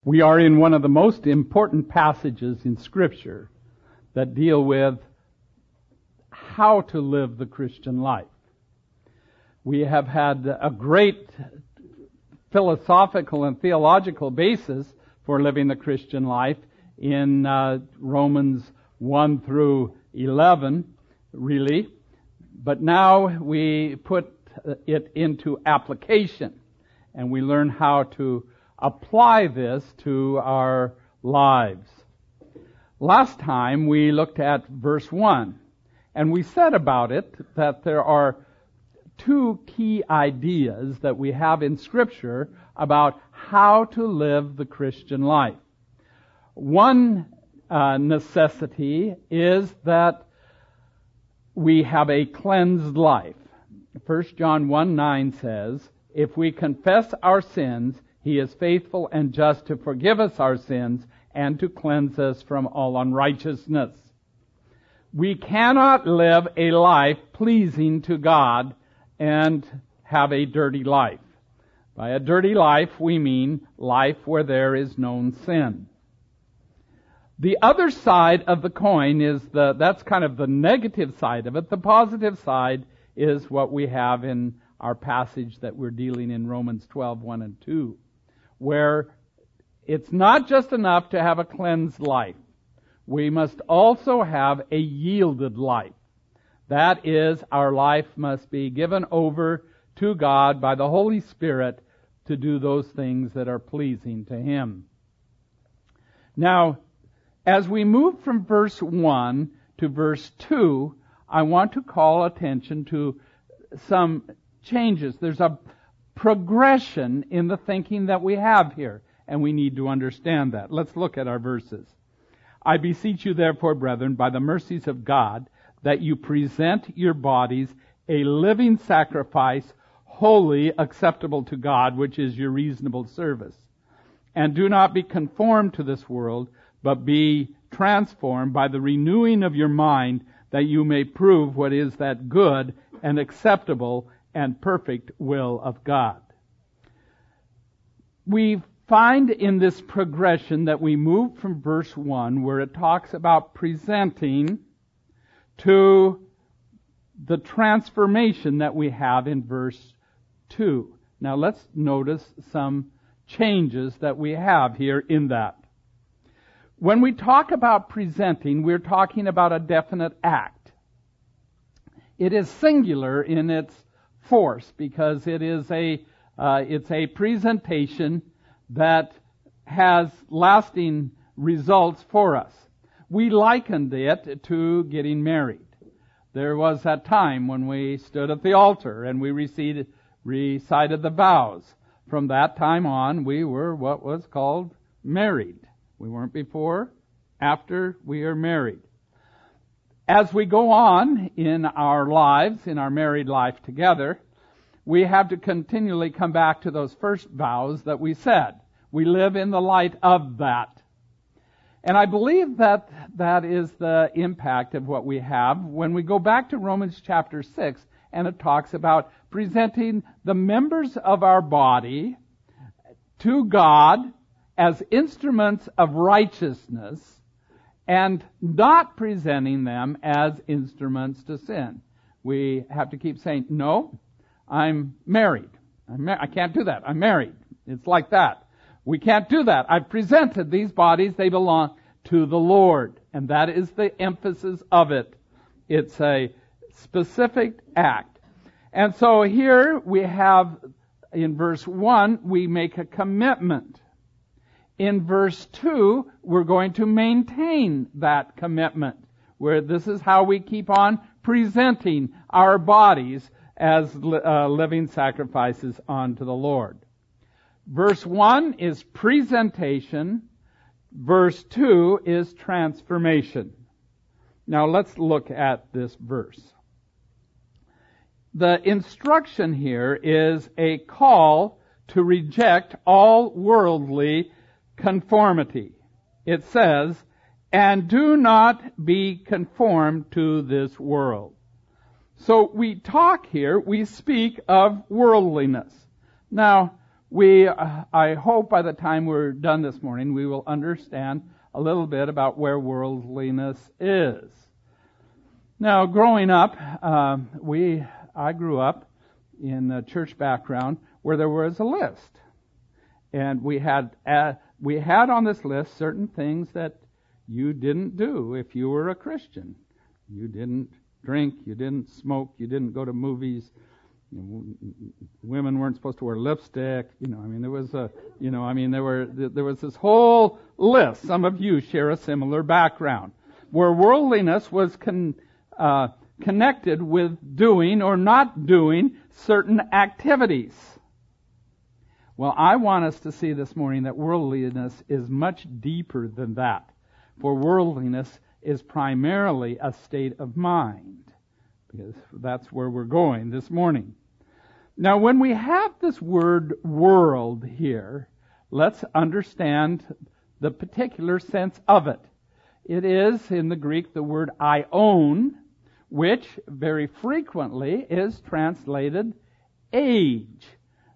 We are in one of the most important passages in Scripture that deal with how to live the Christian life. We have had a great philosophical and theological basis for living the Christian life in Romans 1 through 11, really. But now we put it into application, and we learn how to apply this to our lives. Last time we looked at verse 1, and we said about it that there are two key ideas that we have in Scripture about how to live the Christian life. One necessity is that we have a cleansed life. 1 John 1:9 says, "If we confess our sins, He is faithful and just to forgive us our sins and to cleanse us from all unrighteousness." We cannot live a life pleasing to God and have a dirty life. By a dirty life, we mean life where there is known sin. The other side of the coin is that's kind of the negative side of it. The positive side is what we have in our passage that we're dealing in Romans 12:1 and 2, where it's not just enough to have a cleansed life. We must also have a yielded life. That is, our life must be given over to God by the Holy Spirit to do those things that are pleasing to Him. Now, as we move from verse 1 to verse 2, I want to call attention to some changes. There's a progression in the thinking that we have here, and we need to understand that. Let's look at our verses. "I beseech you therefore, brethren, by the mercies of God, that you present your bodies a living sacrifice, wholly acceptable to God, which is your reasonable service. And do not be conformed to this world, but be transformed by the renewing of your mind, that you may prove what is that good and acceptable and perfect will of God." We find in this progression that we move from verse 1, where it talks about presenting, to the transformation that we have in verse 2. Now let's notice some changes that we have here in that. When we talk about presenting, we're talking about a definite act. It is singular in its force because it is it's a presentation that has lasting results for us. We likened it to getting married. There was that time when we stood at the altar and we recited the vows. From that time on, we were what was called married. We weren't before, after we are married. As we go on in our lives, in our married life together, we have to continually come back to those first vows that we said. We live in the light of that. And I believe that that is the impact of what we have when we go back to Romans chapter 6, and it talks about presenting the members of our body to God as instruments of righteousness and not presenting them as instruments to sin. We have to keep saying, no, I'm married. I can't do that. I'm married. It's like that. We can't do that. I've presented these bodies. They belong to the Lord. And that is the emphasis of it. It's a specific act. And so here we have, in verse 1, we make a commitment. In verse 2, we're going to maintain that commitment, where this is how we keep on presenting our bodies as living sacrifices unto the Lord. Verse 1 is presentation. Verse 2 is transformation. Now let's look at this verse. The instruction here is a call to reject all worldly conformity. It says, "And do not be conformed to this world." So we talk here, we speak of worldliness. Now, I hope by the time we're done this morning, we will understand a little bit about where worldliness is. Now, growing up, I grew up in a church background where there was a list, and we had on this list certain things that you didn't do if you were a Christian. You didn't drink, you didn't smoke, you didn't go to movies. Women weren't supposed to wear lipstick. There was there was this whole list. Some of you share a similar background where worldliness was connected with doing or not doing certain activities. Well, I want us to see this morning that worldliness is much deeper than that. For worldliness is primarily a state of mind, because that's where we're going this morning. Now, when we have this word world here, let's understand the particular sense of it. It is, in the Greek, the word aion, which very frequently is translated age.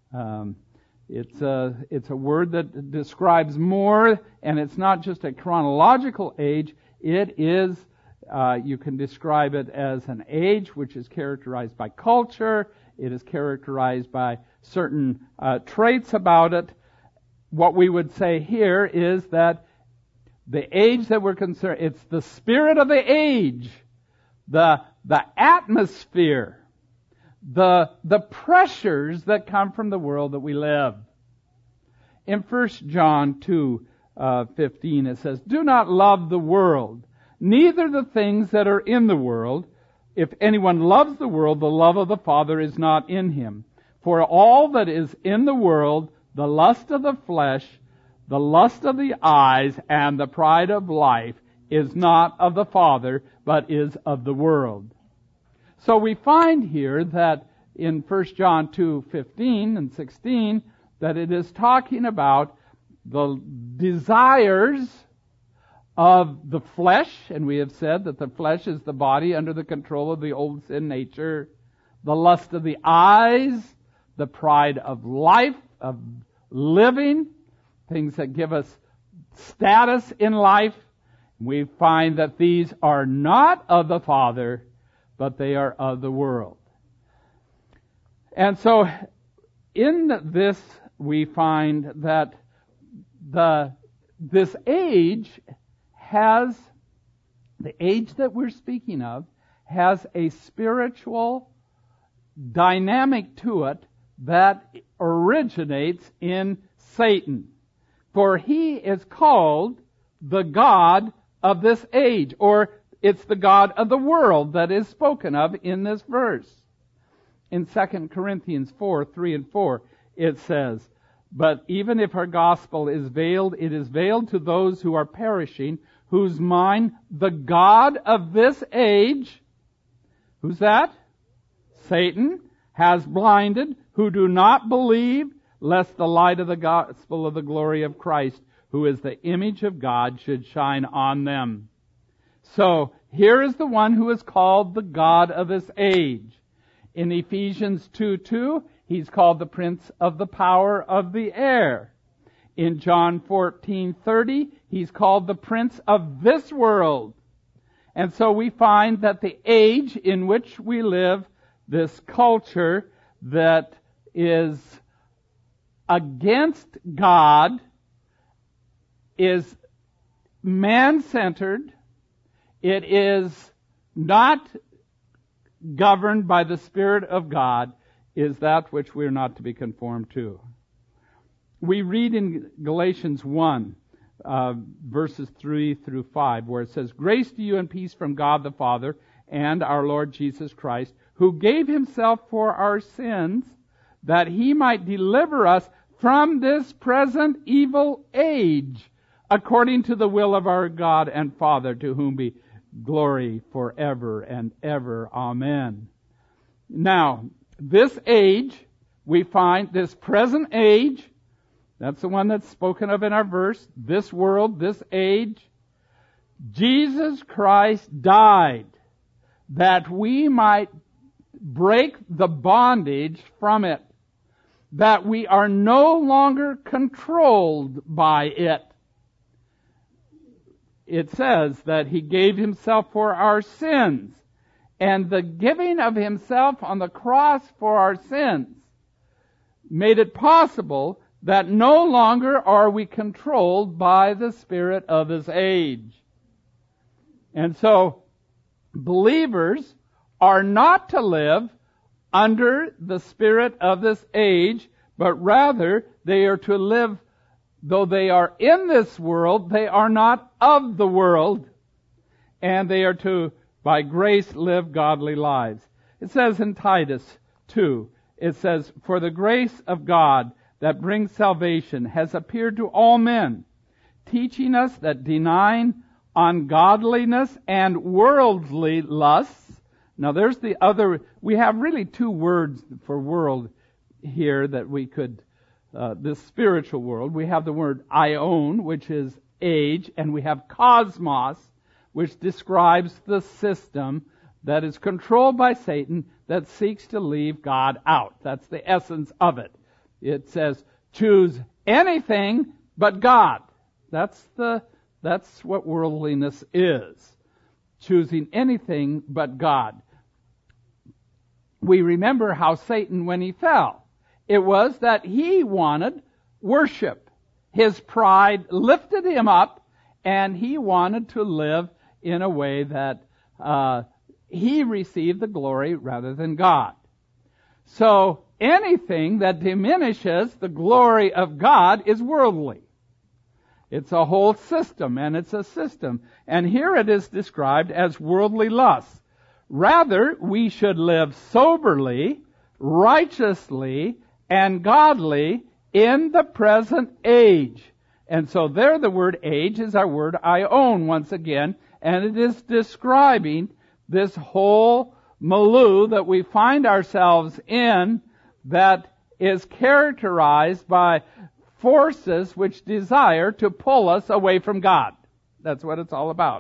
It's a word that describes more, and it's not just a chronological age. It is, you can describe it as an age which is characterized by culture. It is characterized by certain traits about it. What we would say here is that the age that we're concerned, it's the spirit of the age, the atmosphere, the pressures that come from the world that we live. In 1 John 2:15 it says, "Do not love the world, neither the things that are in the world. If anyone loves the world, the love of the Father is not in him. For all that is in the world, the lust of the flesh, the lust of the eyes, and the pride of life, is not of the Father, but is of the world." So we find here that in 1 John 2:15 and 16, that it is talking about the desires of the flesh, and we have said that the flesh is the body under the control of the old sin nature, the lust of the eyes, the pride of life, of living, things that give us status in life. We find that these are not of the Father, but they are of the world. And so in this we find that this age the age that we're speaking of has a spiritual dynamic to it that originates in Satan. For he is called the god of this age, or it's the god of the world that is spoken of in this verse. In 2 Corinthians 4:3 and 4, it says, "But even if our gospel is veiled, it is veiled to those who are perishing, whose mind the god of this age," who's that? Satan, "has blinded, who do not believe, lest the light of the gospel of the glory of Christ, who is the image of God, should shine on them." So, here is the one who is called the god of this age. In Ephesians 2:2, he's called the prince of the power of the air. In John 14:30, he's called the prince of this world. And so we find that the age in which we live, this culture that is against God, is man-centered. It is not governed by the Spirit of God, is that which we are not to be conformed to. We read in Galatians 1, verses 3 through 5, where it says, "Grace to you and peace from God the Father and our Lord Jesus Christ, who gave himself for our sins, that he might deliver us from this present evil age, according to the will of our God and Father, to whom be glory forever and ever. Amen." Now, this age, we find this present age, that's the one that's spoken of in our verse, this world, this age, Jesus Christ died that we might break the bondage from it. that we are no longer controlled by it. It says that He gave Himself for our sins, and the giving of Himself on the cross for our sins made it possible that no longer are we controlled by the spirit of this age. And so, believers are not to live under the spirit of this age, but rather they are to live, though they are in this world, they are not of the world, and they are to, by grace, live godly lives. It says in Titus 2, it says, "For the grace of God that brings salvation has appeared to all men, teaching us that denying ungodliness and worldly lusts." Now there's the other, we have really two words for world here that we could, this spiritual world. We have the word aion, which is age, and we have cosmos, which describes the system that is controlled by Satan that seeks to leave God out. That's the essence of it. It says, choose anything but God. That's what worldliness is. Choosing anything but God. We remember how Satan, when he fell, it was that he wanted worship. His pride lifted him up, and he wanted to live in a way that he received the glory rather than God. So anything that diminishes the glory of God is worldly. It's a whole system, and it's a system. And here it is described as worldly lusts. Rather, we should live soberly, righteously, and godly in the present age. And so there the word age is our word aion once again, and it is describing this whole milieu that we find ourselves in that is characterized by forces which desire to pull us away from God. That's what it's all about.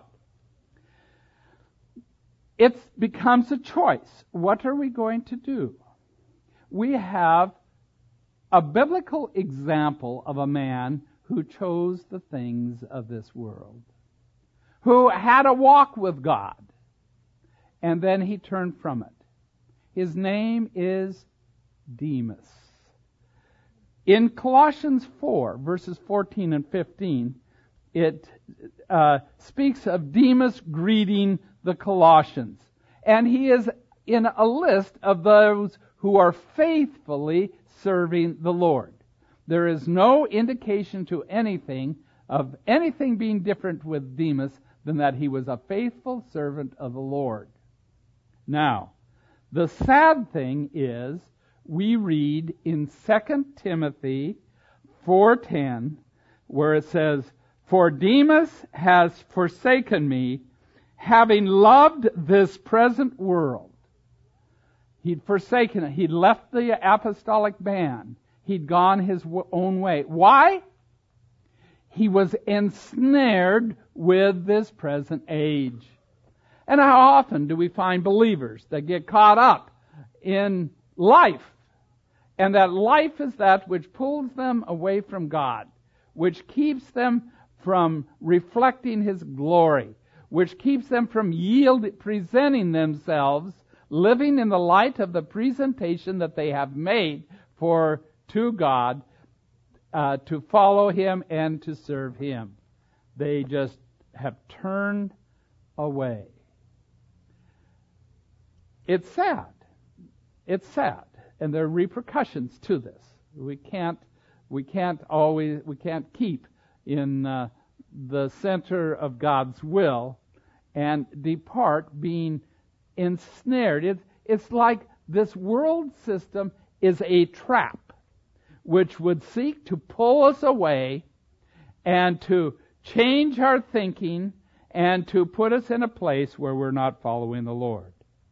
It becomes a choice. What are we going to do? We have a biblical example of a man who chose the things of this world, who had a walk with God, and then he turned from it. His name is Demas. In Colossians 4, verses 14 and 15, it speaks of Demas greeting the Colossians. And he is in a list of those who are faithfully serving the Lord. There is no indication to anything of anything being different with Demas than that he was a faithful servant of the Lord. Now, the sad thing is, we read in 2 Timothy 4:10, where it says, "For Demas has forsaken me, having loved this present world." He'd forsaken it. He'd left the apostolic band. He'd gone his own way. Why? He was ensnared with this present age. And how often do we find believers that get caught up in life? And that life is that which pulls them away from God, which keeps them from reflecting His glory, which keeps them from presenting themselves, living in the light of the presentation that they have made to God, to follow Him and to serve Him. They just have turned away. It's sad. It's sad. And there are repercussions to this. We can't keep in the center of God's will and depart being ensnared. It's like this world system is a trap which would seek to pull us away and to change our thinking and to put us in a place where we're not following the Lord.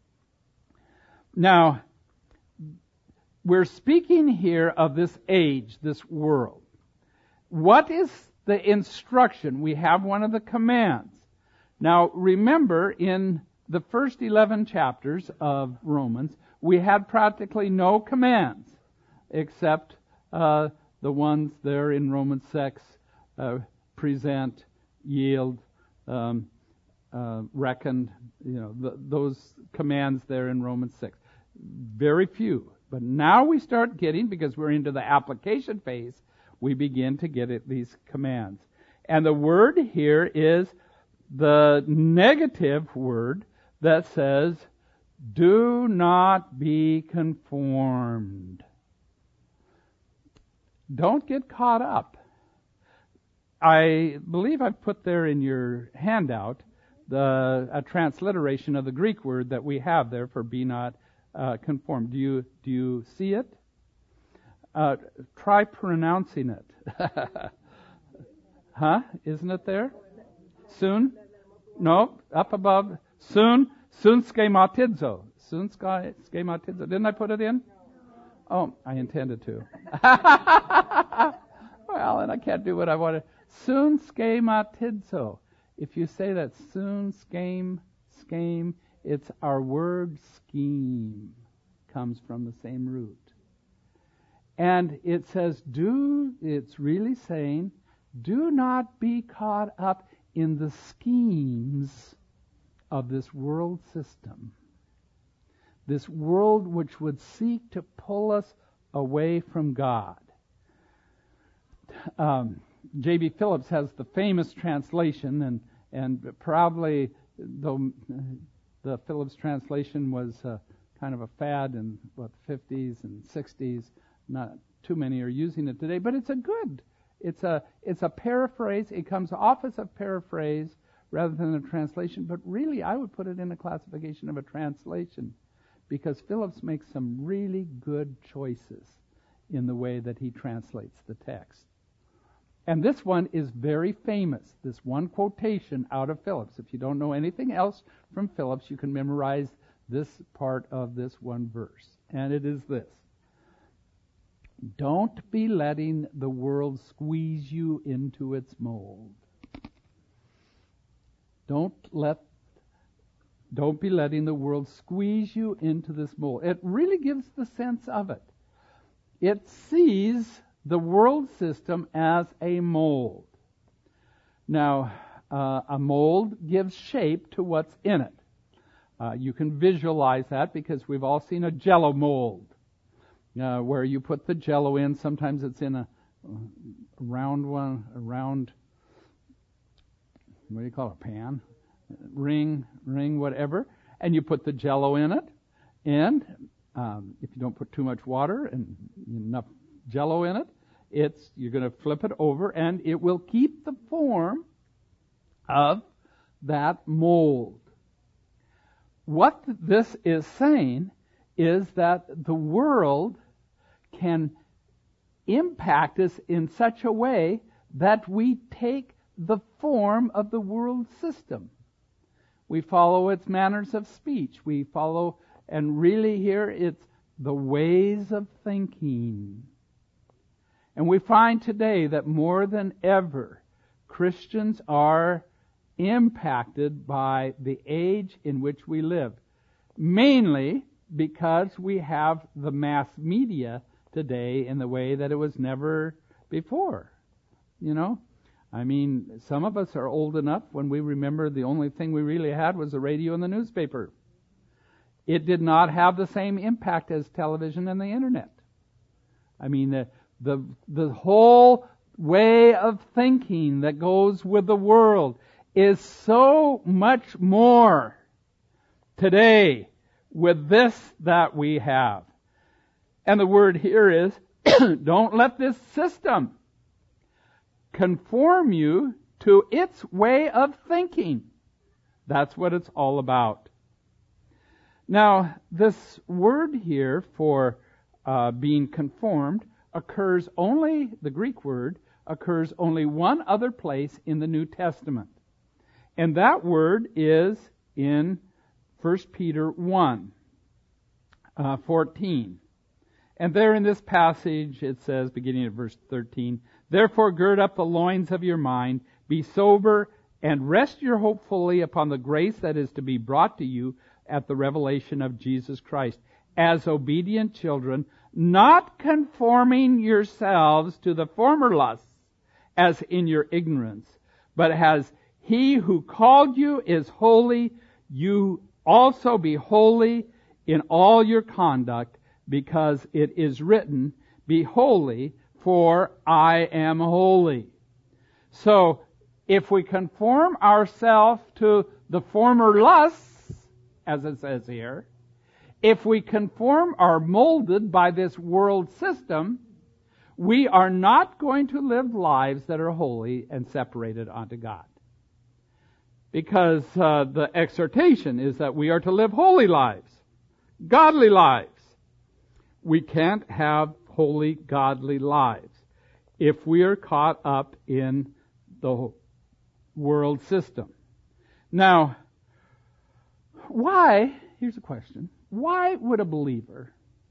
Now, we're speaking here of this age, this world. What is the instruction? We have one of the commands. Now, remember, in the first 11 chapters of Romans, we had practically no commands. except the ones there in Romans 6, present, yield, reckoned, those commands there in Romans 6. Very few. But now we start getting, because we're into the application phase, we begin to get at these commands. And the word here is the negative word that says, do not be conformed. Don't get caught up. I believe I've put there in your handout a transliteration of the Greek word that we have there for be not conformed. Do you see it? Try pronouncing it. Huh? Isn't it there? Soon? No, up above. Soon schematizo. Soon schematizo. Didn't I put it in? Oh, I intended to. Well, and I can't do what I wanted. Soon schematizo. If you say that soon scheme, it's our word scheme. Comes from the same root. And it says, it's really saying, do not be caught up in the schemes of this world system. This world which would seek to pull us away from God. J.B. Phillips has the famous translation, and probably, though the Phillips translation was kind of a fad in the 50s and 60s, not too many are using it today, but it's a paraphrase. It comes off as a paraphrase rather than a translation, but really I would put it in a classification of a translation, because Phillips makes some really good choices in the way that he translates the text. And this one is very famous, this one quotation out of Phillips. If you don't know anything else from Phillips, you can memorize this part of this one verse. And it is this: don't be letting the world squeeze you into its mold. Don't be letting the world squeeze you into this mold. It really gives the sense of it. It sees the world system as a mold. Now, a mold gives shape to what's in it. You can visualize that because we've all seen a Jell-O mold, where you put the Jell-O in. Sometimes it's in a round, what do you call it, pan? Ring, whatever. And you put the Jell-O in it. And if you don't put too much water and enough Jell-O in it, you're going to flip it over and it will keep the form of that mold. What this is saying is that the world can impact us in such a way that we take the form of the world system. We follow its manners of speech. We follow, and really here it's the ways of thinking. And we find today that more than ever, Christians are impacted by the age in which we live. Mainly because we have the mass media today in the way that it was never before. Some of us are old enough when we remember the only thing we really had was the radio and the newspaper. It did not have the same impact as television and the internet. The whole way of thinking that goes with the world is so much more today with this that we have. And the word here is, don't let this system conform you to its way of thinking. That's what it's all about. Now, this word here for being conformed occurs only, the Greek word, occurs only one other place in the New Testament. And that word is in 1 Peter 1, 14. And there in this passage it says, beginning at verse 13, therefore gird up the loins of your mind, be sober, and rest your hope fully upon the grace that is to be brought to you at the revelation of Jesus Christ. As obedient children, not conforming yourselves to the former lusts, as in your ignorance, but as he who called you is holy, you also be holy in all your conduct, because it is written, be holy, for I am holy. So, if we conform ourselves to the former lusts, as it says here, if we conform or molded by this world system, we are not going to live lives that are holy and separated unto God. Because the exhortation is that we are to live holy lives, godly lives. We can't have holy, godly lives if we are caught up in the world system. Now, here's a question, why would a believer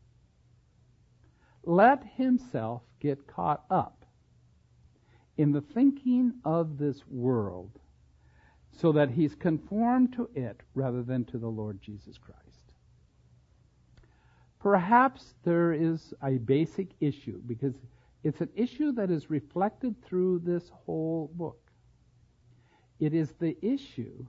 let himself get caught up in the thinking of this world so that he's conformed to it rather than to the Lord Jesus Christ? Perhaps there is a basic issue, because it's an issue that is reflected through this whole book. It is the issue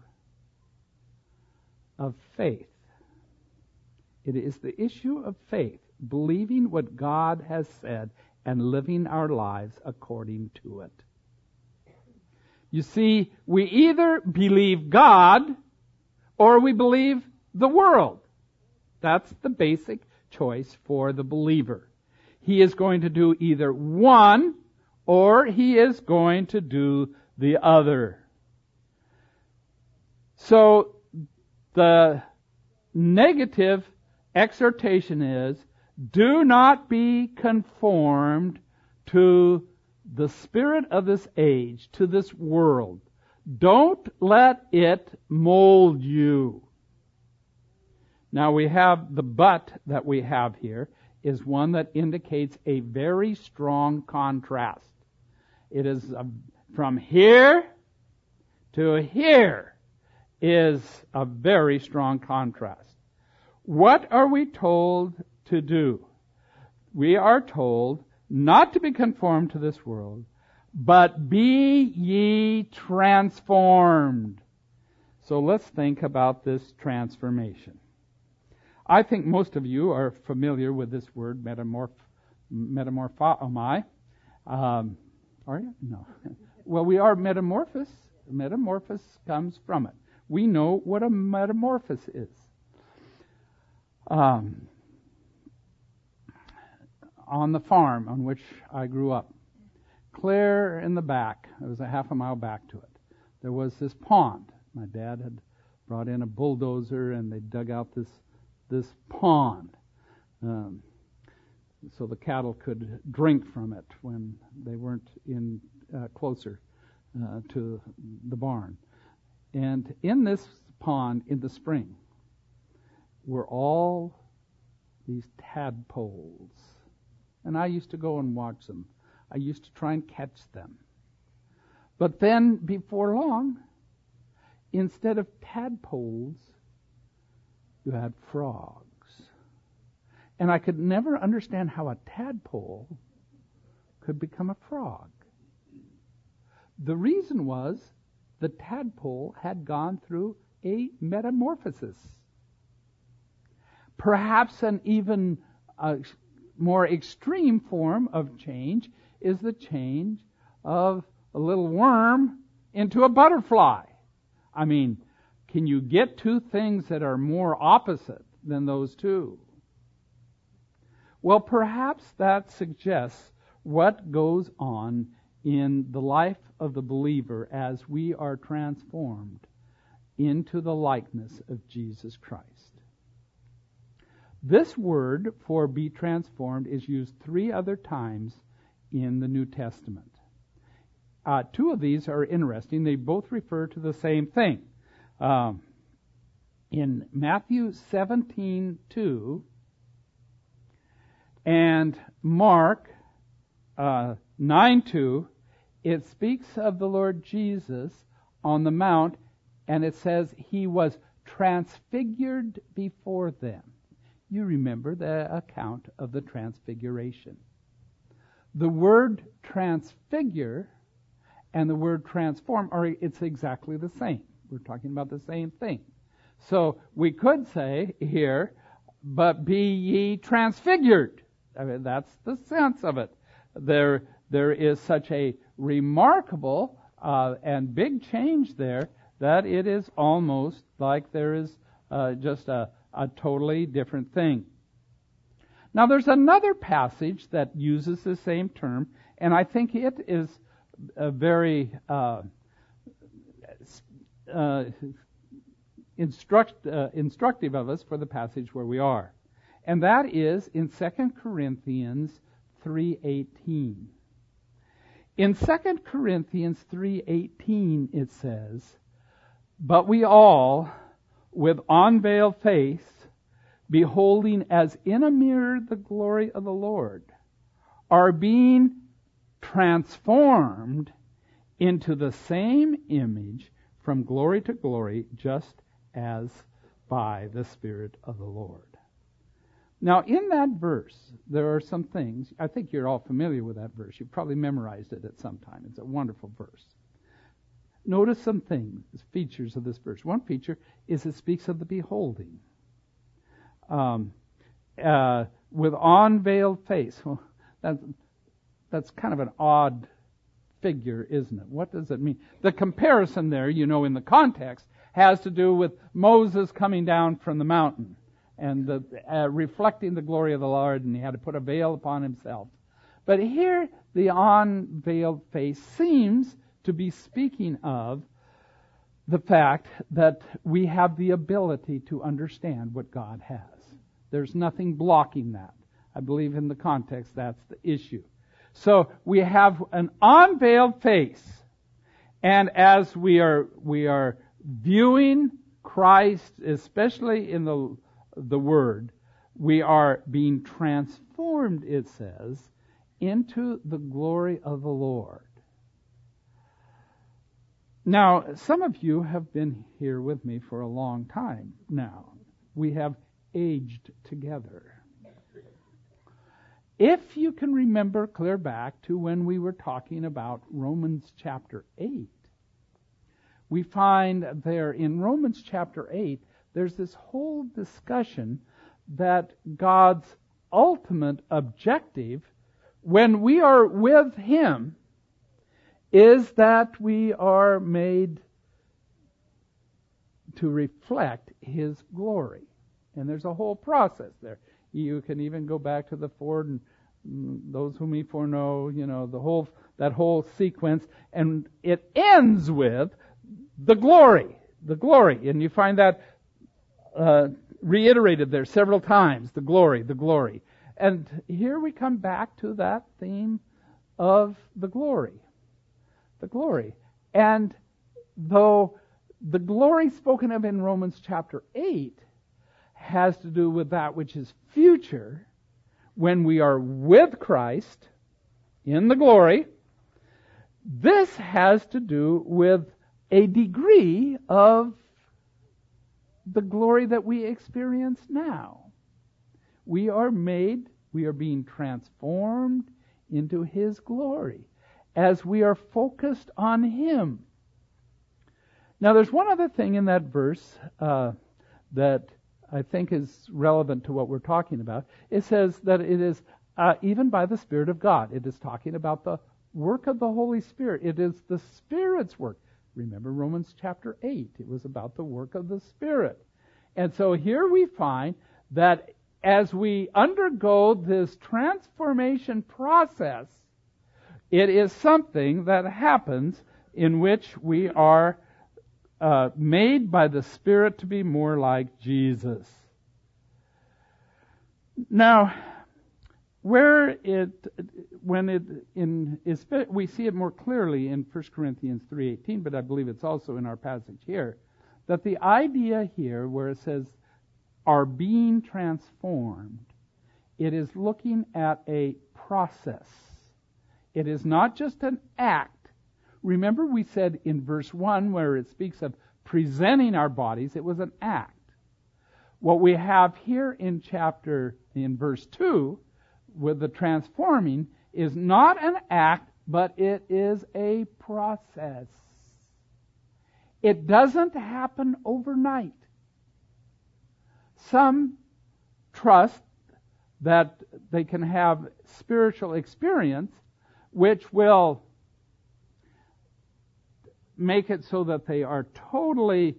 of faith. It is the issue of faith, believing what God has said and living our lives according to it. You see, we either believe God or we believe the world. That's the basic choice for the believer. He is going to do either one or he is going to do the other. So the negative exhortation is, do not be conformed to the spirit of this age, to this world. Don't let it mold you. Now we have the but that we have here is one that indicates a very strong contrast. It is from here to here is a very strong contrast. What are we told to do? We are told not to be conformed to this world, but be ye transformed. So let's think about this transformation. I think most of you are familiar with this word, metamorphomai. Are you? No. Well, we are metamorphos. Metamorphos comes from it. We know what a metamorphosis is. On the farm on which I grew up, clear in the back, it was a half a mile back to it, there was this pond. My dad had brought in a bulldozer and they dug out this pond so the cattle could drink from it when they weren't in closer to the barn. And in this pond, in the spring, were all these tadpoles. And I used to go and watch them. I used to try and catch them. But then, before long, instead of tadpoles, you had frogs. And I could never understand how a tadpole could become a frog. The reason was the tadpole had gone through a metamorphosis. Perhaps an even more extreme form of change is the change of a little worm into a butterfly. I mean, can you get two things that are more opposite than those two? Well, perhaps that suggests what goes on in the life of the believer as we are transformed into the likeness of Jesus Christ. This word for be transformed is used 3 other times in the New Testament. 2 of these are interesting. They both refer to the same thing. In Matthew 17:2 and Mark 9:2, it speaks of the Lord Jesus on the Mount, and it says he was transfigured before them. you remember the account of the transfiguration. The word transfigure and the word transform it's exactly the same. We're talking about the same thing. So we could say here, but be ye transfigured. I mean, that's the sense of it. There is such a remarkable and big change there that it is almost like there is just a totally different thing. Now there's another passage that uses the same term, and I think it is very instructive of us for the passage where we are. And that is in 2 Corinthians 3:18. In 2 Corinthians 3:18 it says, "But we all, with unveiled face, beholding as in a mirror the glory of the Lord, are being transformed into the same image from glory to glory, just as by the Spirit of the Lord." Now, in that verse, there are some things. I think you're all familiar with that verse. You've probably memorized it at some time. It's a wonderful verse. Notice some things, features of this verse. One feature is it speaks of the beholding. With unveiled face. Well, that's kind of an odd figure, isn't it? What does it mean? The comparison there, in the context, has to do with Moses coming down from the mountain and reflecting the glory of the Lord, and he had to put a veil upon himself. But here, the unveiled face seems to be speaking of the fact that we have the ability to understand what God has. There's nothing blocking that. I believe in the context that's the issue. So we have an unveiled face, and as we are viewing Christ, especially in the Word, we are being transformed, it says, into the glory of the Lord. Now, some of you have been here with me for a long time now. We have aged together. If you can remember clear back to when we were talking about Romans chapter 8, we find there in Romans chapter 8, there's this whole discussion that God's ultimate objective when we are with Him is that we are made to reflect His glory. And there's a whole process there. You can even go back to the Ford and those whom He foreknow, that whole sequence, and it ends with the glory. And you find that reiterated there several times, the glory. And here we come back to that theme of the glory. And though the glory spoken of in Romans chapter 8 has to do with that which is future, when we are with Christ in the glory, this has to do with a degree of the glory that we experience now. We are being transformed into His glory as we are focused on Him. Now there's one other thing in that verse that I think is relevant to what we're talking about. It says that it is even by the Spirit of God. It is talking about the work of the Holy Spirit. It is the Spirit's work. Remember Romans chapter 8. It was about the work of the Spirit. And so here we find that as we undergo this transformation process, it is something that happens in which we are made by the Spirit to be more like Jesus. Now, we see it more clearly in 1 Corinthians 3:18, but I believe it's also in our passage here, that the idea here where it says are being transformed, it is looking at a process. It is not just an act. Remember we said in verse 1 where it speaks of presenting our bodies, it was an act. What we have here in verse 2, with the transforming, is not an act, but it is a process. It doesn't happen overnight. Some trust that they can have spiritual experience which will make it so that they are totally,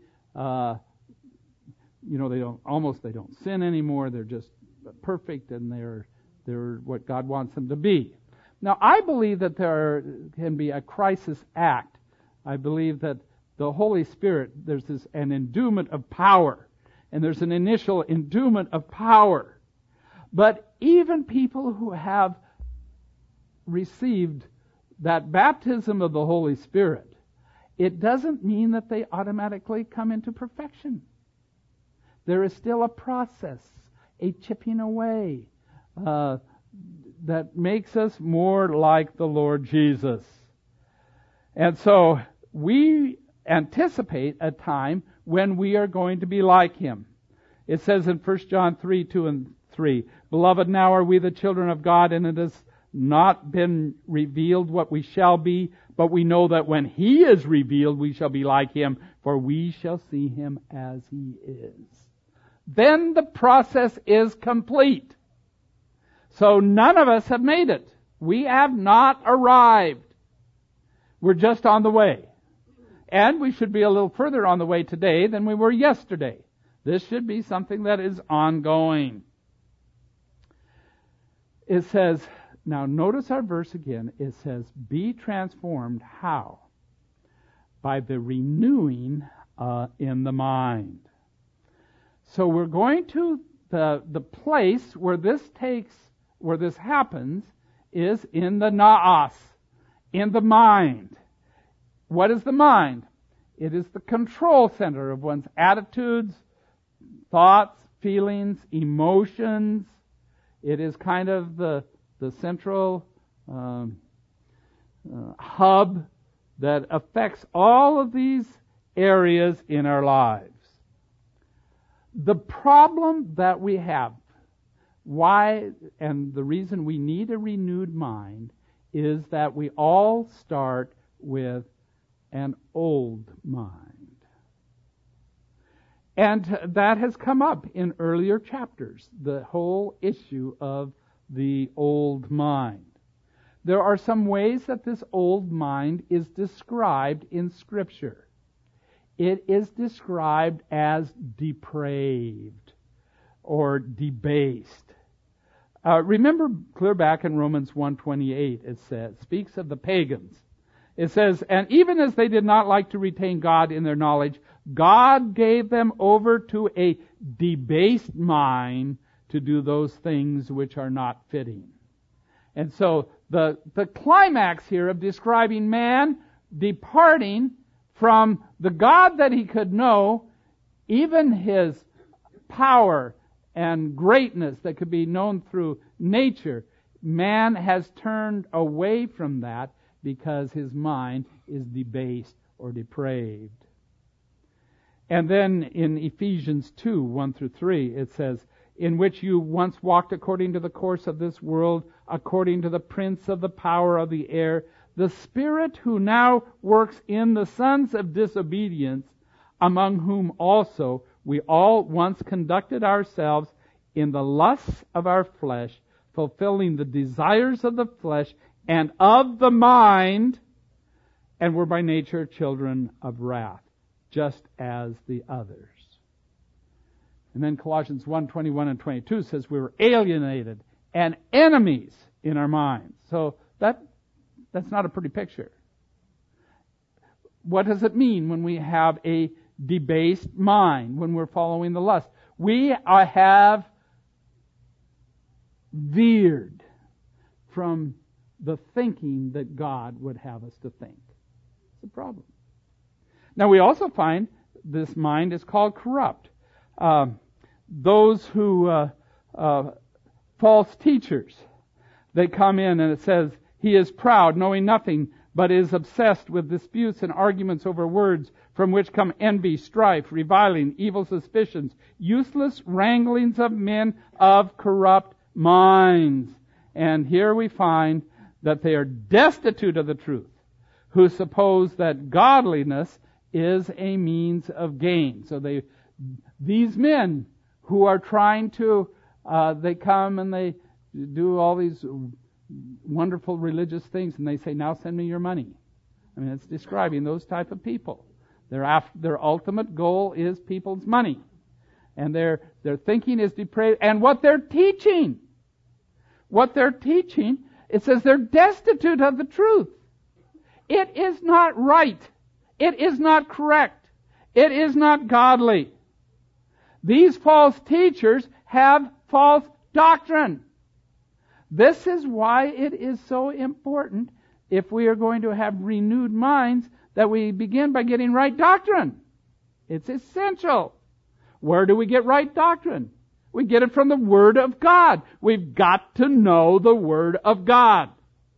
they don't sin anymore. They're just perfect, and they're what God wants them to be. Now, I believe that there can be a crisis act. I believe that the Holy Spirit, there's an endowment of power, and there's an initial endowment of power. But even people who have received that baptism of the Holy Spirit, it doesn't mean that they automatically come into perfection. There is still a process, a chipping away, that makes us more like the Lord Jesus. And so we anticipate a time when we are going to be like Him. It says in 1 John 3:2-3, Beloved, now are we the children of God, and it has not been revealed what we shall be, but we know that when He is revealed, we shall be like Him, for we shall see Him as He is. Then the process is complete. So none of us have made it. We have not arrived. We're just on the way. And we should be a little further on the way today than we were yesterday. This should be something that is ongoing. It says, now notice our verse again. It says, be transformed. How? By the renewing in the mind. So we're going to the place where this happens is in the naos, in the mind. What is the mind? It is the control center of one's attitudes, thoughts, feelings, emotions. It is kind of the central hub that affects all of these areas in our lives. The problem that we have, why, and the reason we need a renewed mind, is that we all start with an old mind. And that has come up in earlier chapters, the whole issue of the old mind. There are some ways that this old mind is described in Scripture. It is described as depraved or debased. Remember clear back in Romans 1:28, it speaks of the pagans. It says, and even as they did not like to retain God in their knowledge, God gave them over to a debased mind to do those things which are not fitting. And so the climax here of describing man departing from the God that he could know, even his power and greatness that could be known through nature, man has turned away from that because his mind is debased or depraved. And then in Ephesians 2:1-3, it says, in which you once walked according to the course of this world, according to the prince of the power of the air, the Spirit who now works in the sons of disobedience, among whom also we all once conducted ourselves in the lusts of our flesh, fulfilling the desires of the flesh and of the mind, and were by nature children of wrath, just as the others. And then Colossians 1:21-22 says we were alienated and enemies in our minds. So that's not a pretty picture. What does it mean when we have a debased mind, when we're following the lust? We have veered from the thinking that God would have us to think. It's a problem. Now we also find this mind is called corrupt. Those who, false teachers, they come in and it says, he is proud, knowing nothing, but is obsessed with disputes and arguments over words, from which come envy, strife, reviling, evil suspicions, useless wranglings of men of corrupt minds. And here we find that they are destitute of the truth, who suppose that godliness is a means of gain. So these men who are trying to, they come and they do all these wonderful religious things, and they say, now send me your money. I mean, it's describing those type of people. Their ultimate goal is people's money. And their thinking is depraved. And what they're teaching, it says they're destitute of the truth. It is not right. It is not correct. It is not godly. These false teachers have false doctrine. This is why it is so important, if we are going to have renewed minds, that we begin by getting right doctrine. It's essential. Where do we get right doctrine? We get it from the Word of God. We've got to know the Word of God.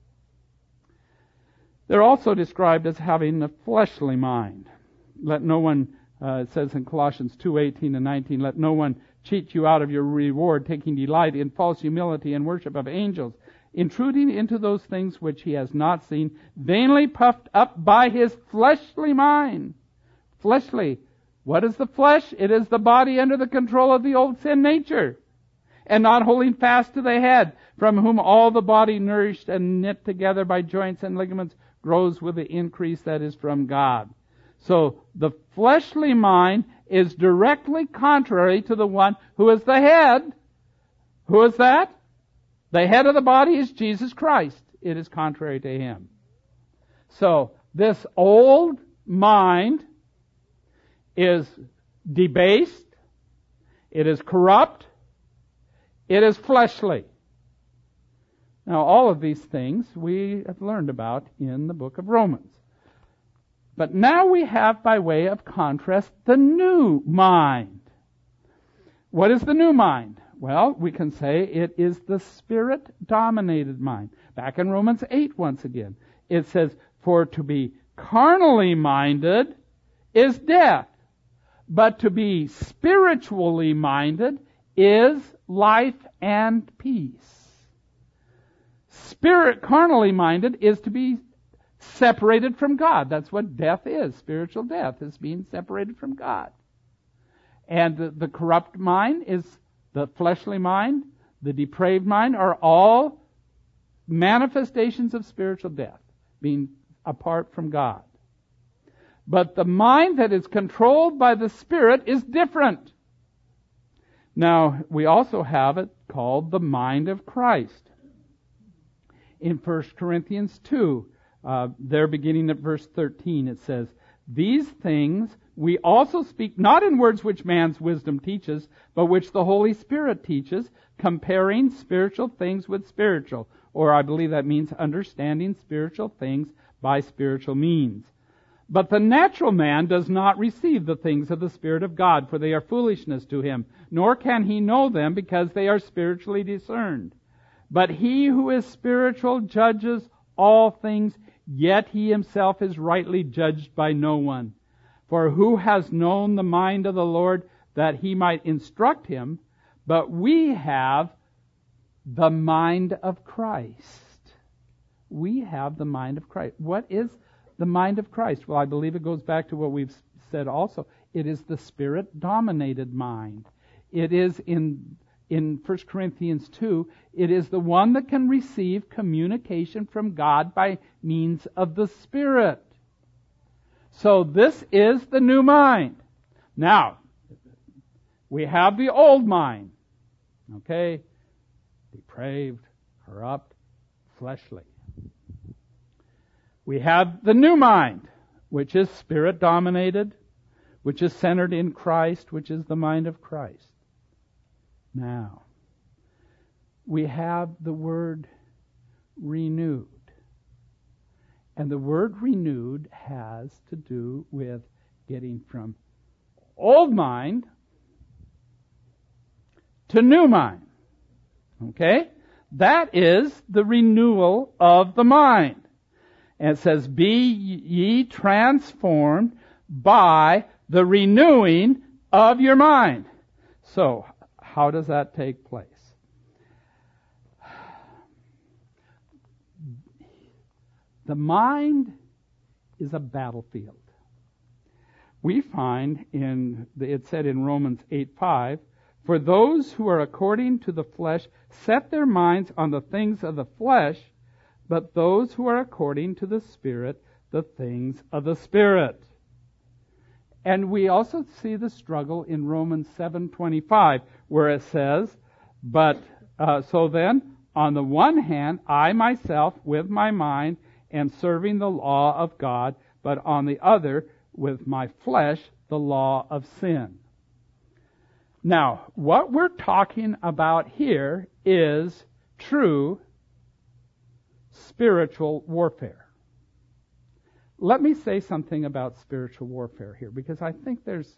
They're also described as having a fleshly mind. Let no one, it says in Colossians 2:18 and 19, let no one cheat you out of your reward, taking delight in false humility and worship of angels, intruding into those things which he has not seen, vainly puffed up by his fleshly mind. Fleshly. What is the flesh? It is the body under the control of the old sin nature, and not holding fast to the head, from whom all the body, nourished and knit together by joints and ligaments, grows with the increase that is from God. So the fleshly mind is directly contrary to the one who is the head. Who is that? The head of the body is Jesus Christ. It is contrary to Him. So this old mind is debased, it is corrupt, it is fleshly. Now all of these things we have learned about in the book of Romans. But now we have, by way of contrast, the new mind. What is the new mind? Well, we can say it is the Spirit-dominated mind. Back in Romans 8 once again, it says, for to be carnally minded is death, but to be spiritually minded is life and peace. Carnally minded is to be separated from God. That's what death is. Spiritual death is being separated from God. And the corrupt mind is the fleshly mind, the depraved mind, are all manifestations of spiritual death, being apart from God. But the mind that is controlled by the Spirit is different. Now, we also have it called the mind of Christ. In 1 Corinthians 2, there beginning at verse 13, it says, these things we also speak not in words which man's wisdom teaches, but which the Holy Spirit teaches, comparing spiritual things with spiritual. Or I believe that means understanding spiritual things by spiritual means. But the natural man does not receive the things of the Spirit of God, for they are foolishness to him, nor can he know them because they are spiritually discerned. But he who is spiritual judges all things, yet he himself is rightly judged by no one. For who has known the mind of the Lord that he might instruct him? But we have the mind of Christ. We have the mind of Christ. What is the mind of Christ? Well, I believe it goes back to what we've said also. It is the Spirit-dominated mind. It is in 1 Corinthians 2, it is the one that can receive communication from God by means of the Spirit. So this is the new mind. Now, we have the old mind. Okay? Depraved, corrupt, fleshly. We have the new mind, which is Spirit-dominated, which is centered in Christ, which is the mind of Christ. Now, we have the word renewed. And the word renewed has to do with getting from old mind to new mind. Okay? That is the renewal of the mind. And it says, be ye transformed by the renewing of your mind. So, how does that take place? The mind is a battlefield. We find it said in Romans 8:5, for those who are according to the flesh set their minds on the things of the flesh, but those who are according to the Spirit, the things of the Spirit. And we also see the struggle in Romans 7:25, where it says, so then, on the one hand, I myself with my mind am serving the law of God, but on the other, with my flesh, the law of sin. Now, what we're talking about here is true spiritual warfare. Let me say something about spiritual warfare here, because I think there's...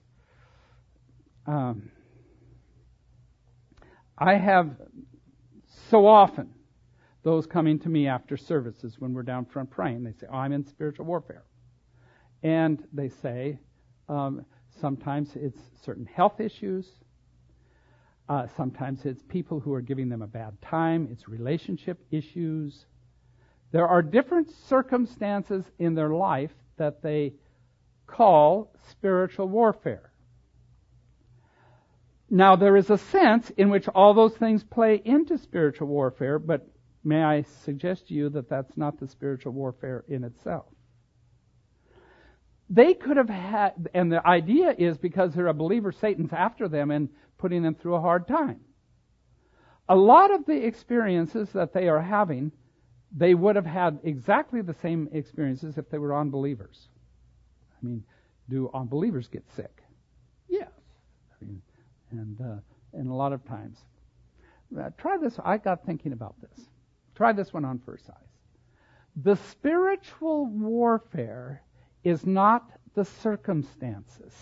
I have so often those coming to me after services when we're down front praying. They say, I'm in spiritual warfare. And they say, sometimes it's certain health issues. Sometimes it's people who are giving them a bad time. It's relationship issues. There are different circumstances in their life that they call spiritual warfare. Now, there is a sense in which all those things play into spiritual warfare, but may I suggest to you that that's not the spiritual warfare in itself. They could have had, and the idea is because they're a believer, Satan's after them and putting them through a hard time. A lot of the experiences that they are having, they would have had exactly the same experiences if they were unbelievers. I mean, do unbelievers get sick? Yes. I mean, and a lot of times. Try this. I got thinking about this. Try this one on for size. The spiritual warfare is not the circumstances.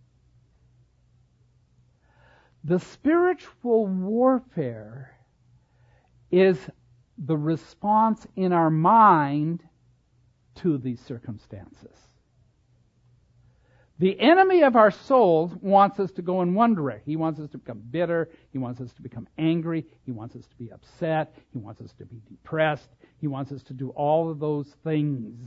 The spiritual warfare is the response in our mind to these circumstances. The enemy of our souls wants us to go in one direction. He wants us to become bitter. He wants us to become angry. He wants us to be upset. He wants us to be depressed. He wants us to do all of those things.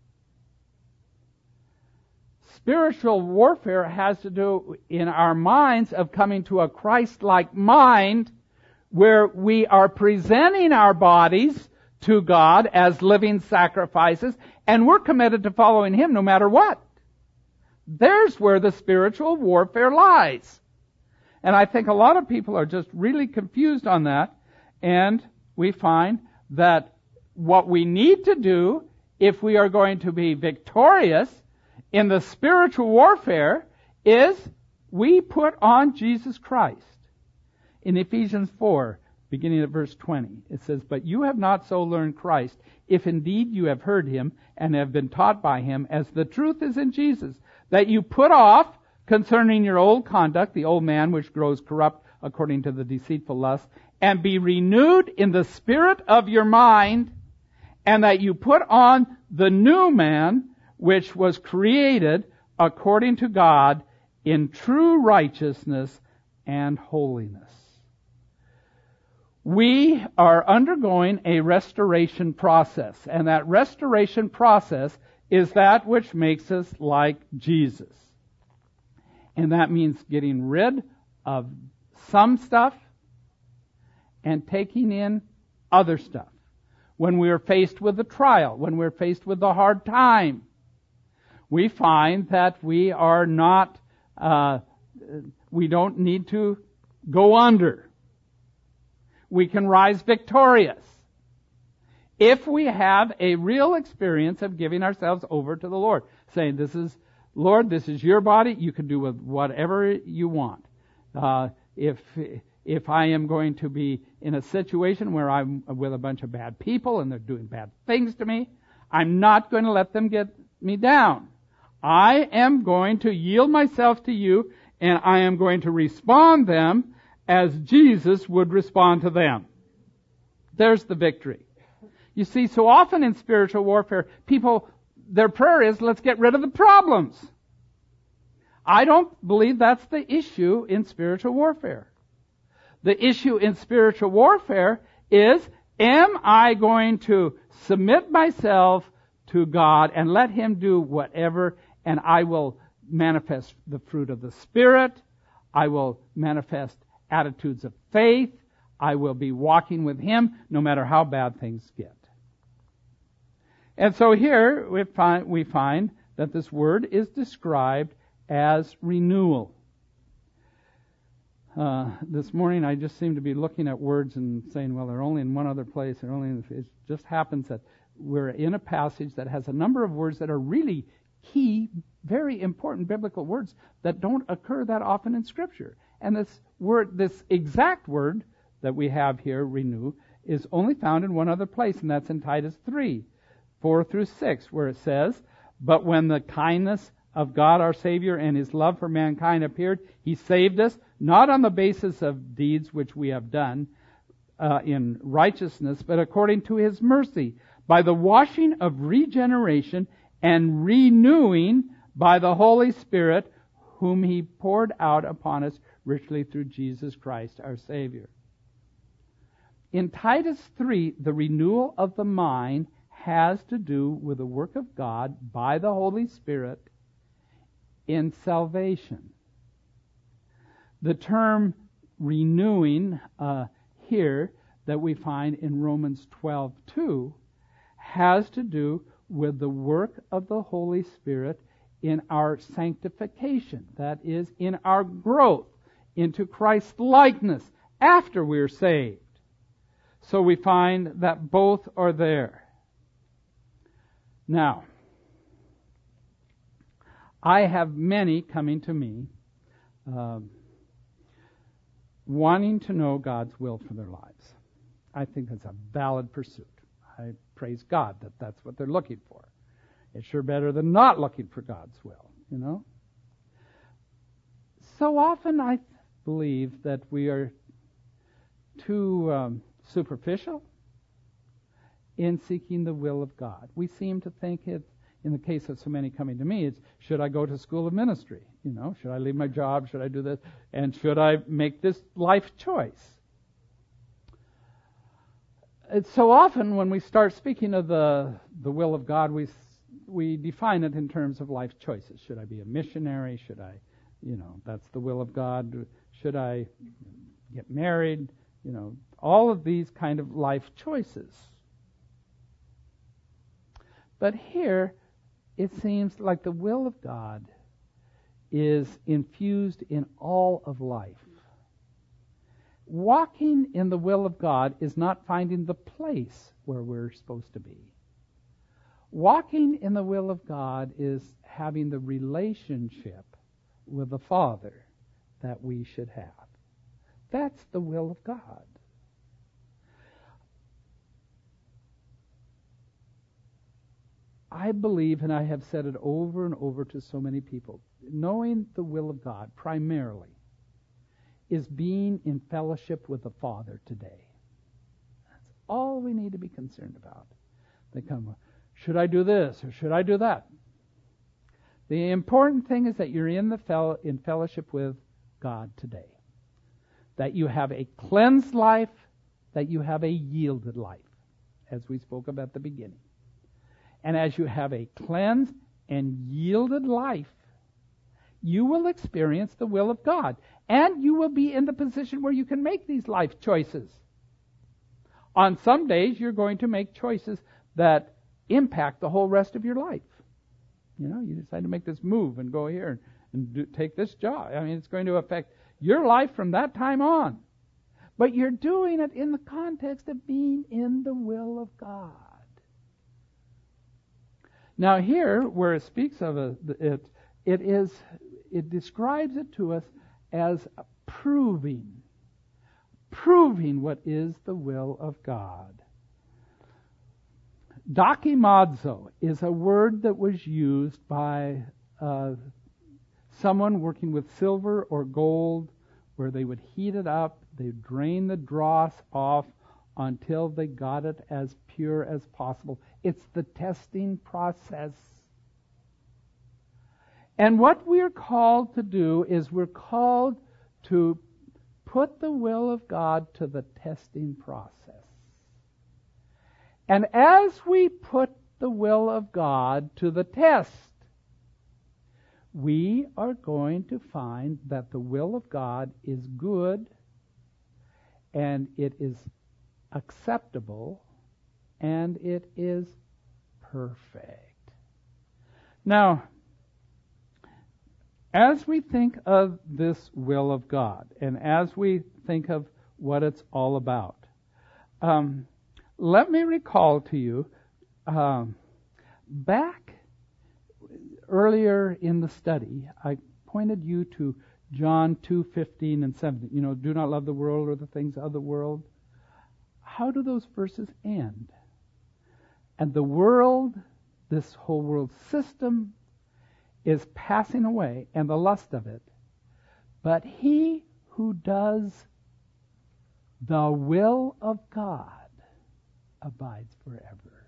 Spiritual warfare has to do in our minds of coming to a Christ-like mind where we are presenting our bodies to God as living sacrifices, and we're committed to following Him no matter what. There's where the spiritual warfare lies. And I think a lot of people are just really confused on that, and we find that what we need to do if we are going to be victorious in the spiritual warfare is we put on Jesus Christ. In Ephesians 4, beginning at verse 20, it says, but you have not so learned Christ, if indeed you have heard Him and have been taught by Him, as the truth is in Jesus, that you put off concerning your old conduct, the old man which grows corrupt according to the deceitful lust, and be renewed in the spirit of your mind, and that you put on the new man, which was created according to God in true righteousness and holiness. We are undergoing a restoration process, and that restoration process is that which makes us like Jesus. And that means getting rid of some stuff and taking in other stuff. When we are faced with a trial, when we're faced with a hard time, we find that we are not, we don't need to go under. We can rise victorious if we have a real experience of giving ourselves over to the Lord, saying, Lord, this is your body, you can do with whatever you want. If I am going to be in a situation where I'm with a bunch of bad people and they're doing bad things to me, I'm not going to let them get me down. I am going to yield myself to you, and I am going to respond them as Jesus would respond to them. There's the victory. You see, so often in spiritual warfare, people, their prayer is, let's get rid of the problems. I don't believe that's the issue in spiritual warfare. The issue in spiritual warfare is, am I going to submit myself to God and let Him do whatever, and I will manifest the fruit of the Spirit, I will manifest attitudes of faith, I will be walking with Him no matter how bad things get. And so here we find that this word is described as renewal. This morning I just seem to be looking at words and saying, well, they're only in one other place. It just happens that we're in a passage that has a number of words that are really key, very important biblical words that don't occur that often in Scripture. And this exact word that we have here, renew, is only found in one other place, and that's in Titus 3, 4 through 6, where it says, "But when the kindness of God our Savior and His love for mankind appeared, He saved us, not on the basis of deeds which we have done in righteousness, but according to His mercy, by the washing of regeneration and renewing by the Holy Spirit, whom He poured out upon us richly through Jesus Christ our Savior." In Titus 3, the renewal of the mind has to do with the work of God by the Holy Spirit in salvation. The term renewing here that we find in Romans 12:2 has to do with the work of the Holy Spirit in our sanctification, that is, in our growth into Christ's likeness after we're saved. So we find that both are there. Now, I have many coming to me wanting to know God's will for their lives. I think that's a valid pursuit. I praise God that that's what they're looking for. It's sure better than not looking for God's will, you know. So often I believe that we are too superficial in seeking the will of God. We seem to think it, in the case of so many coming to me, it's, should I go to school of ministry? You know, should I leave my job? Should I do this? And should I make this life choice? It's so often when we start speaking of the will of God, we define it in terms of life choices. Should I be a missionary? Should I, that's the will of God. Should I get married? All of these kind of life choices. But here, it seems like the will of God is infused in all of life. Walking in the will of God is not finding the place where we're supposed to be. Walking in the will of God is having the relationship with the Father that we should have. That's the will of God. I believe, and I have said it over and over to so many people, knowing the will of God primarily is being in fellowship with the Father today. That's all we need to be concerned about. They come, should I do this or should I do that? The important thing is that you're in fellowship with God today. That you have a cleansed life, that you have a yielded life, as we spoke about at the beginning. And as you have a cleansed and yielded life, you will experience the will of God. And you will be in the position where you can make these life choices. On some days, you're going to make choices that impact the whole rest of your life. You decide to make this move and go here and take this job. It's going to affect your life from that time on. But you're doing it in the context of being in the will of God. Now here, where it speaks of it describes it to us as proving what is the will of God. Dokimazo is a word that was used by someone working with silver or gold, where they would heat it up, they'd drain the dross off until they got it as pure as possible. It's the testing process. And what we're called to do is we're called to put the will of God to the testing process. And as we put the will of God to the test, we are going to find that the will of God is good and it is acceptable and it is perfect. Now, as we think of this will of God and as we think of what it's all about, let me recall to you back earlier in the study, I pointed you to John 2:15 and 17. Do not love the world or the things of the world. How do those verses end? And the world, this whole world system, is passing away, and the lust of it. But he who does the will of God abides forever.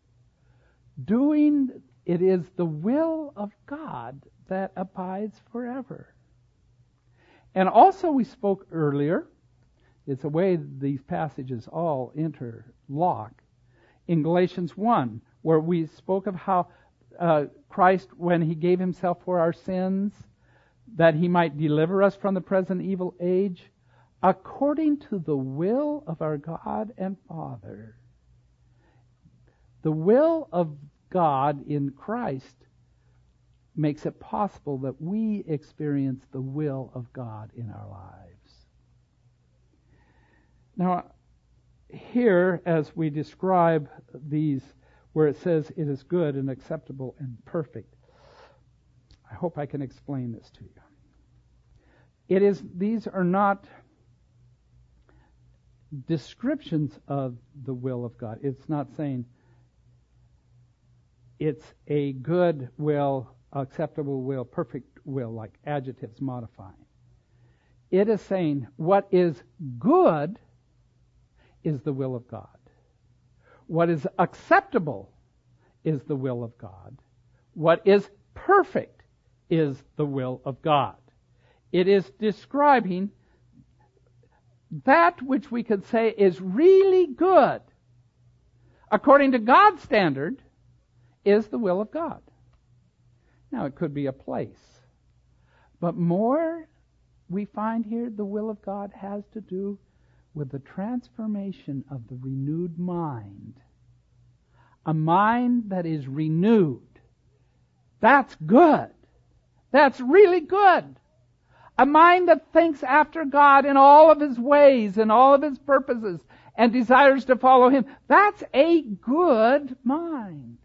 It is the will of God that abides forever. And also we spoke earlier, it's a way these passages all interlock, in Galatians 1, where we spoke of how Christ, when he gave himself for our sins, that he might deliver us from the present evil age, according to the will of our God and Father. The will of God in Christ makes it possible that we experience the will of God in our lives. Now, here, as we describe these, where it says it is good and acceptable and perfect, I hope I can explain this to you. These are not descriptions of the will of God. It's not saying it's a good will, acceptable will, perfect will, like adjectives modifying. It is saying what is good is the will of God. What is acceptable is the will of God. What is perfect is the will of God. It is describing that which we could say is really good, according to God's standard, is the will of God. Now, it could be a place, but more we find here the will of God has to do with the transformation of the renewed mind. A mind that is renewed. That's good. That's really good. A mind that thinks after God in all of his ways and all of his purposes and desires to follow him. That's a good mind.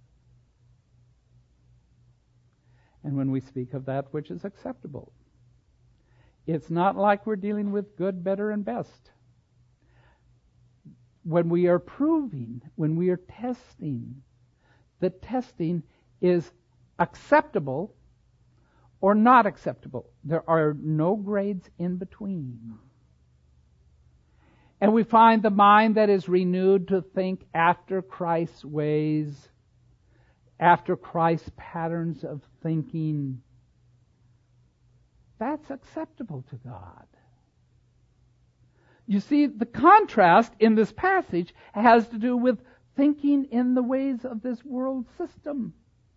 And when we speak of that which is acceptable, it's not like we're dealing with good, better, and best. When we are proving, when we are testing, the testing is acceptable or not acceptable. There are no grades in between. And we find the mind that is renewed to think after Christ's ways, after Christ's patterns of thinking. That's acceptable to God. You see, the contrast in this passage has to do with thinking in the ways of this world system.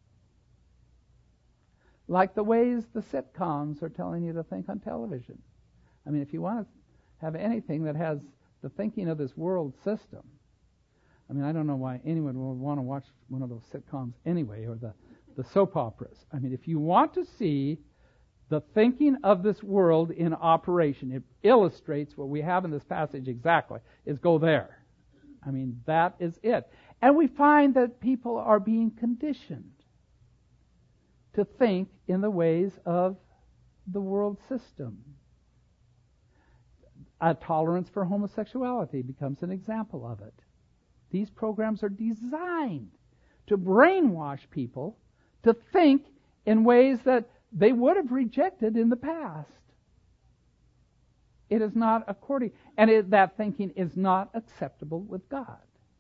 Like the ways the sitcoms are telling you to think on television. I mean, if you want to have anything that has the thinking of this world system, I mean, I don't know why anyone would want to watch one of those sitcoms anyway, or the soap operas. I mean, if you want to see the thinking of this world in operation, it illustrates what we have in this passage exactly, is go there. I mean, that is it. And we find that people are being conditioned to think in the ways of the world system. A tolerance for homosexuality becomes an example of it. These programs are designed to brainwash people to think in ways that they would have rejected in the past. It is not according, that thinking is not acceptable with God.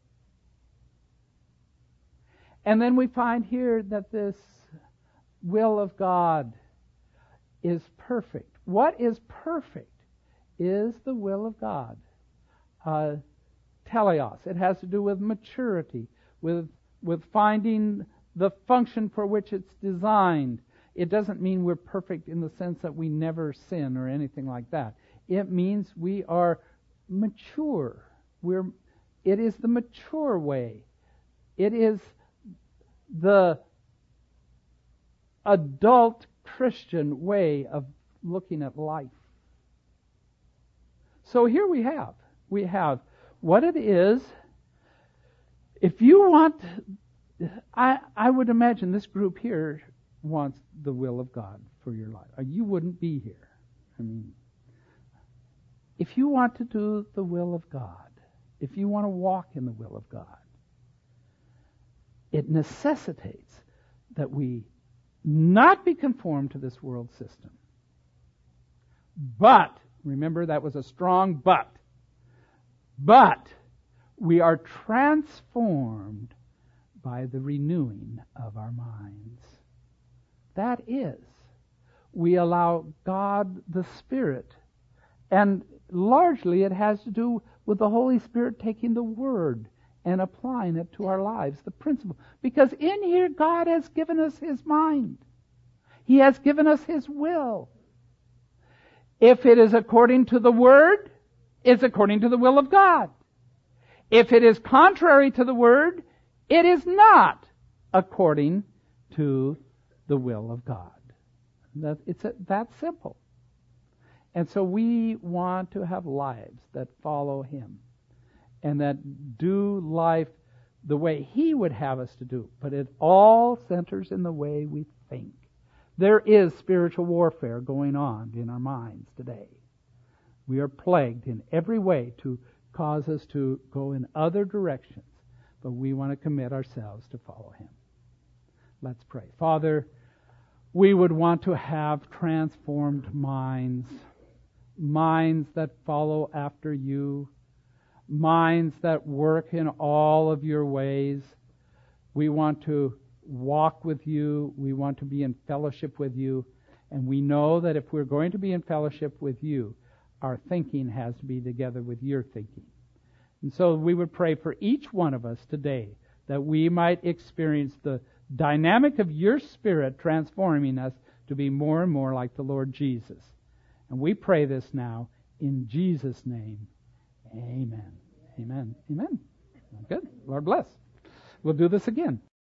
And then we find here that this will of God is perfect. What is perfect is the will of God. Teleos. It has to do with maturity, with finding the function for which it's designed. It doesn't mean we're perfect in the sense that we never sin or anything like that. It means we are mature. It is the mature way. It is the adult Christian way of looking at life. So here we have what it is. If you want, I would imagine this group here wants the will of God for your life. You wouldn't be here. I mean, if you want to do the will of God, if you want to walk in the will of God, it necessitates that we not be conformed to this world system. But, remember that was a strong but. But we are transformed by the renewing of our minds. That is, we allow God the Spirit, and largely it has to do with the Holy Spirit taking the Word and applying it to our lives, the principle. Because in here God has given us His mind. He has given us His will. If it is according to the Word, it's according to the will of God. If it is contrary to the Word, it is not according to the will of God. It's that simple. And so we want to have lives that follow Him and that do life the way He would have us to do. But it all centers in the way we think. There is spiritual warfare going on in our minds today. We are plagued in every way to cause us to go in other directions, but we want to commit ourselves to follow Him. Let's pray. Father, we would want to have transformed minds that follow after You, minds that work in all of Your ways. We want to walk with You. We want to be in fellowship with You. And we know that if we're going to be in fellowship with You, our thinking has to be together with Your thinking. And so we would pray for each one of us today that we might experience the dynamic of Your Spirit transforming us to be more and more like the Lord Jesus. And we pray this now in Jesus' name. Amen. Amen. Amen. Good. Lord bless. We'll do this again.